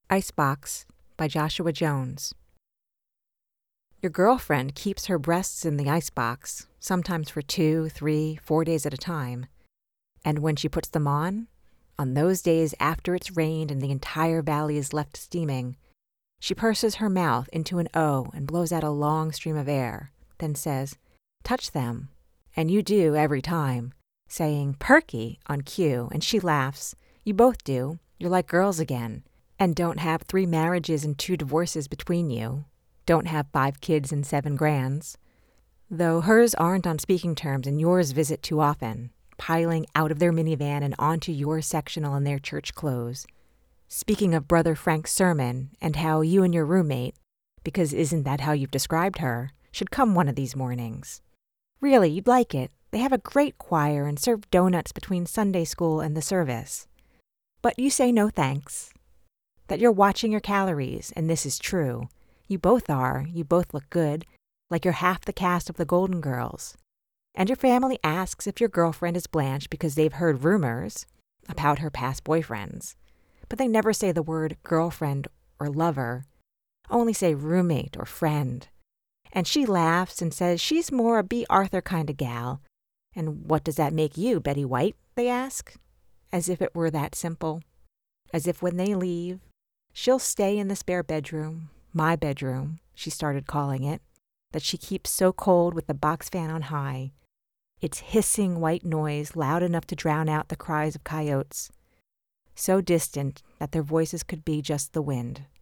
Icebox by Joshua Jones. Your girlfriend keeps her breasts in the icebox, sometimes for 2, 3, 4 days at a time. And when she puts them on those days after it's rained and the entire valley is left steaming, she purses her mouth into an O and blows out a long stream of air, then says, "Touch them." And you do every time, saying, "Perky," on cue, and she laughs. You both do. You're like girls again. And don't have 3 marriages and 2 divorces between you. Don't have 5 kids and 7 grands. Though hers aren't on speaking terms and yours visit too often, piling out of their minivan and onto your sectional in their church clothes. Speaking of Brother Frank's sermon and how you and your roommate, because isn't that how you've described her, should come one of these mornings. Really, you'd like it. They have a great choir and serve donuts between Sunday school and the service. But you say no thanks. That you're watching your calories, and this is true. You both are. You both look good, like you're half the cast of the Golden Girls. And your family asks if your girlfriend is Blanche because they've heard rumors about her past boyfriends. But they never say the word girlfriend or lover, only say roommate or friend. And she laughs and says she's more a B. Arthur kind of gal. And what does that make you, Betty White, they ask? As if it were that simple. As if when they leave, she'll stay in the spare bedroom, my bedroom, she started calling it, that she keeps so cold with the box fan on high, its hissing white noise loud enough to drown out the cries of coyotes, so distant that their voices could be just the wind.